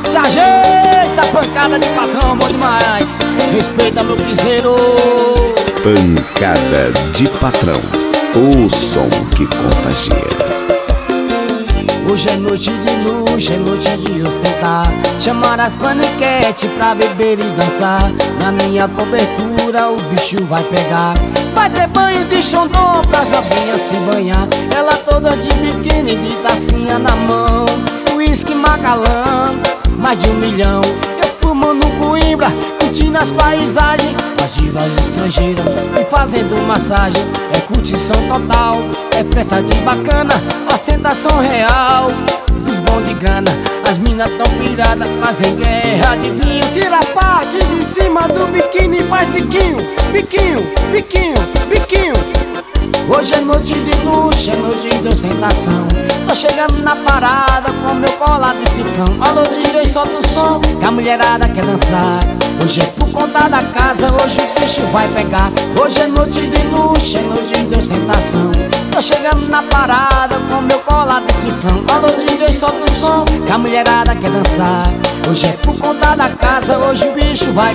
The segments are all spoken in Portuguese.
Se ajeita, pancada de patrão, bom demais. Respeita meu piseiro. Pancada de patrão, o som que contagia. Hoje é noite de luxo, é noite de ostentar. Chamar as paniquete pra beber e dançar. Na minha cobertura o bicho vai pegar. Vai ter banho de xondom pras novinhas se banhar. Ela toda de biquíni, de tacinha na mão. Whisky Macalã, mais de 1 milhão. Eu fumando Coimbra, curtindo as paisagens. As divas estrangeiras me fazendo massagem. É curtição total, é festa de bacana, ostentação real dos bons de grana. As minas tão piradas, fazem guerra de vinho. Tira a parte de cima do biquíni e faz biquinho, biquinho, biquinho, biquinho. Hoje é noite de luxo, é noite de ostentação. Tô chegando na parada com meu colar de cifrão. Alô DJ, solta o som, que a mulherada quer dançar. Hoje é por conta da casa, hoje o bicho vai pegar. Hoje é noite de luxo, é noite de ostentação. Tô chegando na parada com meu colar de cifrão. Alô DJ, solta o som, que a mulherada quer dançar. Hoje é por conta da casa, hoje o bicho vai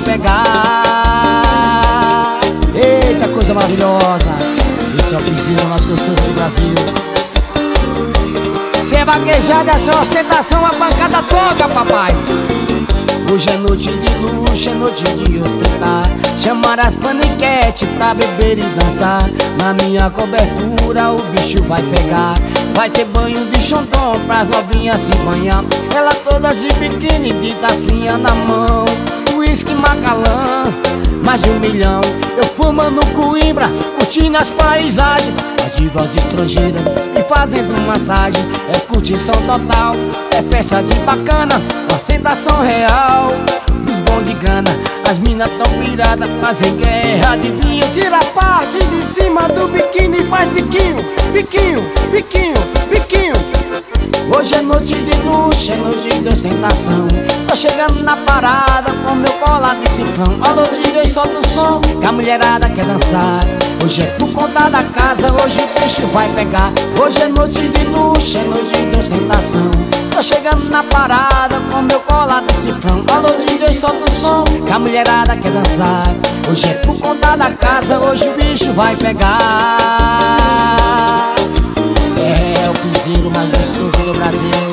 pegar. Eita, coisa maravilhosa. Esse é o piseiro mais gostoso do Brasil. Se é vaquejada, é só ostentação, a pancada toca, papai. Hoje é noite de luxo, é noite de ostentar. Chamar as paniquete pra beber e dançar. Na minha cobertura o bicho vai pegar. Vai ter banho de xondom pras novinhas se banhar. Ela todas de biquíni, de tacinha na mão. Whisky Macalã, mais de 1 milhão. Eu fumando Coimbra, curtindo as paisagens. As divas estrangeiras me fazendo massagem. É curtição total, é festa de bacana, ostentação real dos bons de grana. As minas tão piradas, fazem guerra de vinho. Tira a parte de cima do biquíni e faz biquinho, biquinho, biquinho, biquinho. Hoje é noite de luxo, é noite de ostentação. Tô chegando na parada com meu colar de cifrão. Alô DJ, solta o som, que a mulherada quer dançar. Hoje é por conta da casa, hoje o bicho vai pegar. Hoje é noite de luxo, é noite de ostentação. Tô chegando na parada com meu colar de cifrão. Alô DJ, solta o som, que a mulherada quer dançar. Hoje é por conta da casa, hoje o bicho vai pegar. É o piseiro mais gostoso do Brasil.